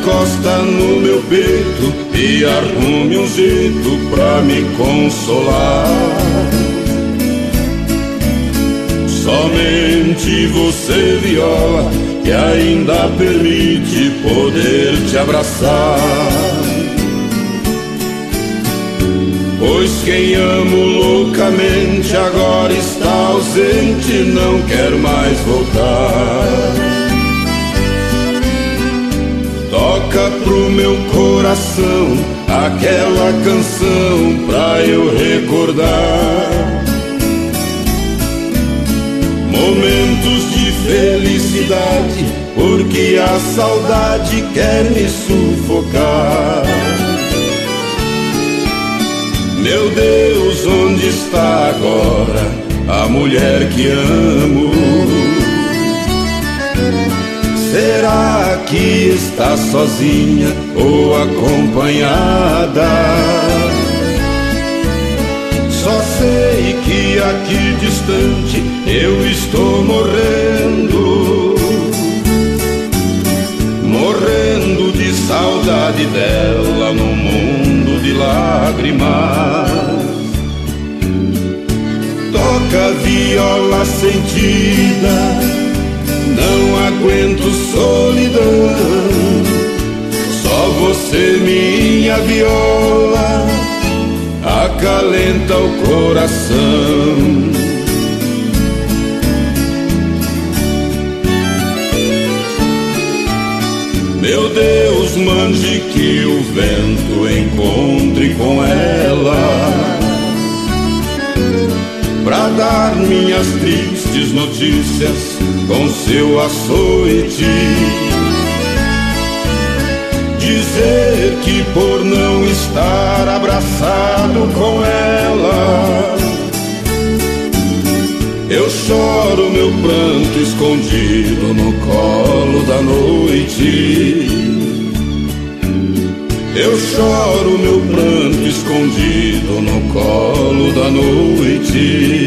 encosta no meu peito e arrume um jeito pra me consolar. Somente você, viola, que ainda permite poder te abraçar. Pois quem amo loucamente agora está ausente, não quer mais voltar. Toca pro meu coração aquela canção pra eu recordar momentos de felicidade, porque a saudade quer me sufocar. Meu Deus, onde está agora a mulher que amo? Será que está sozinha ou acompanhada? Só sei que aqui distante eu estou morrendo, morrendo de saudade dela num mundo de lágrimas. Toca viola sentida, não aguento solidão. Só você, minha viola, acalenta o coração. Meu Deus, mande que o vento encontre com ela, pra dar minhas tristes notícias com seu açoite. Dizer que por não estar abraçado com ela, eu choro meu pranto escondido no colo da noite. Eu choro meu pranto escondido no colo da noite.